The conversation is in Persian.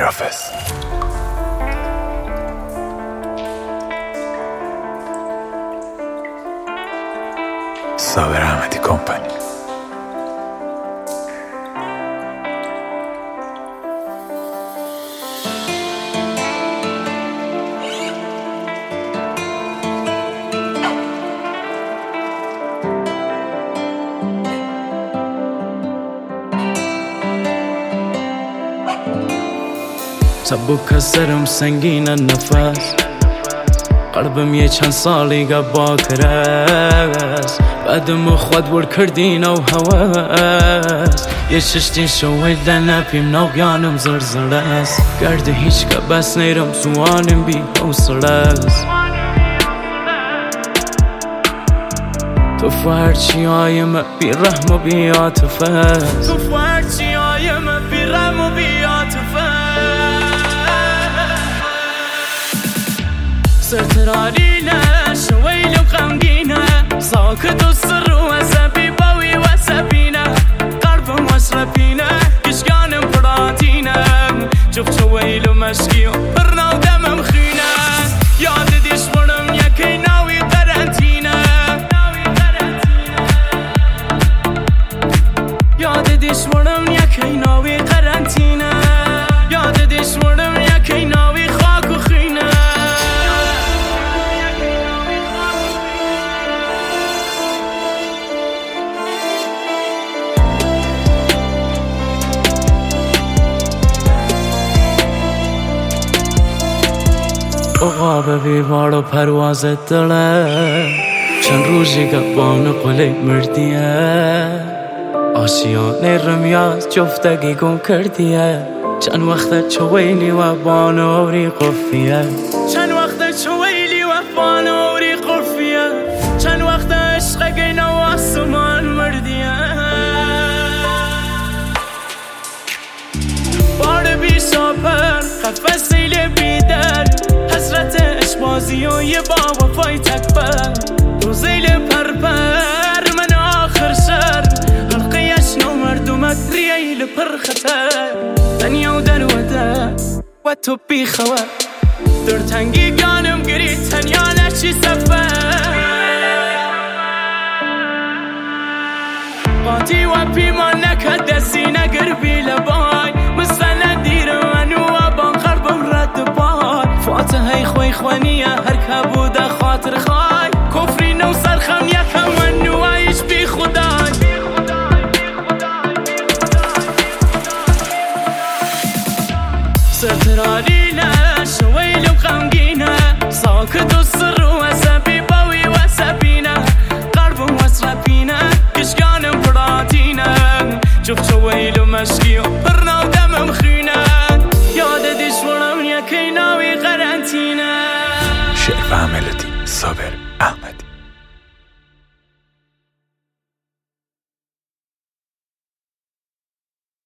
میرافز صابر احمدی کمپانی. سبک سرم سنگین نفس، قلبم یه چند سالی گبا کرس، بعدم خود ور کردین و هواس، یه چشتین شوی لنپیم نویانم زرزر است، گرد هیچ که بس نیرم سوانم بی حوصله است. تو فرچی آیم بی رحم و بی عاطفه، تو فرچی آیم بی رحم و بی عاطفه. سرترالينا شويل وغمقينا ساكت السر وسبي بوي وسبينا قرب واشربينا كشكان براتينا شوف شويل ومشكي برنا ودم مخينا ياد ديش ورم يكي ناوي قرنتينا ياد ديش ورم يكي ناوي قرنتينا ياد ديش ورم يكي ناوي خاك وخينا. عقاب بیوار و پرواز دله چند روزی گبان قلی مردیه آسیانه رمیاز جفتگی گم کردیه چند وقت چویلی و بانوری قفیه چند وقت چویلی و بانوری قفیه چند وقت عشق گین و آسمان مردیه بار بی ساپر قفصیل بیدر حسرت اشبازی و یه با وفای تکبر روزیل پرپر من آخر سر حلقیش نو مردمت رییل پر خطر دنیا و در وده و تو بی خواه در تنگی گانم گری تنیا نشی سفر قاتی و پیمان نکد دستی نگر بی لبای مثل دیر منو و بان قربم رد بای فاتحه خوی خوانیه هر کبوده خاطر خای کفری نو سرخم یکم منو ایش بی خدای سرترالينا شويل وغمقينا ساكت السر وسبي بوي وسبينا قرب واسربينا كشكان براتينا شوف شويل ومشكي برنا ودم مخينا ياد ديش ورم يكي ناوي قرنتينا. شعر و ملودی صابر احمدی.